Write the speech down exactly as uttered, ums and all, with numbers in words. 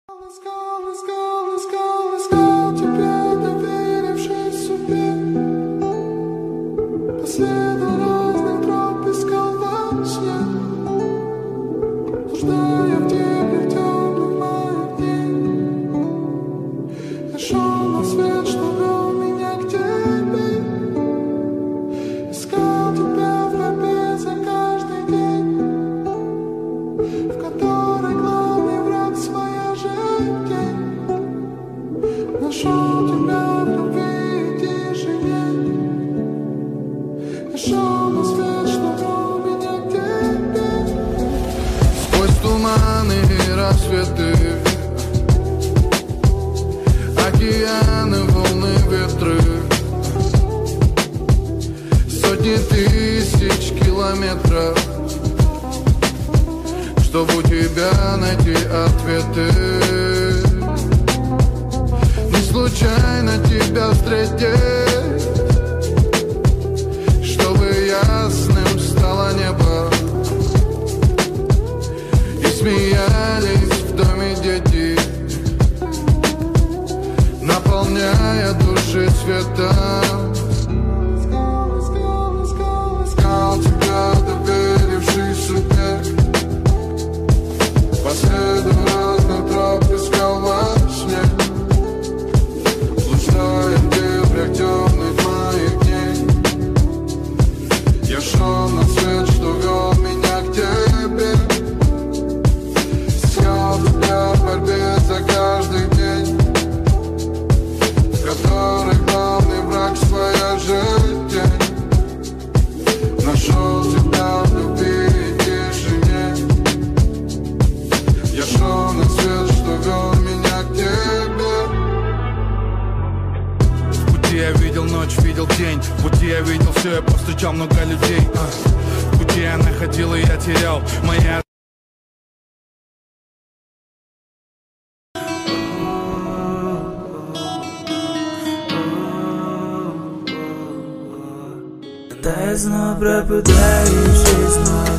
Искал, искал, искал, искал тебя, доверившись судьбе. По следу разных троп искал во сне, блуждая в дебрях темных моих дней. Я шел на свет, что вел меня к тебе. Искал тебя в борьбе за каждый день, в которой главный враг своя жизнь. Нашел тебя в любви и тишине. Я шел на свет, что вел меня к тебе. Сквозь туманы и рассветы, океаны, волны, ветры, сотни тысяч километров, чтобы у тебя найти ответы. Случайно тебя встретить, чтобы ясным стало небо, и смеялись в доме дети, наполняя души светом. Искал, искал, искал, Искал тебя, доверившись судьбе. По следу разных троп искал во сне, в дебрях темных моих дней. Я шел на свет, что вел меня к тебе. Искал тебя в борьбе за каждый день, в которой главный враг своя жизнь. Нашел тебя в любви и тишине. Я шел на свет, что вел меня к тебе. Я видел ночь, видел день. В пути я видел все, я повстречал много людей. а. В пути я находил и я терял. Моя Та я знов пропадаю жизнь.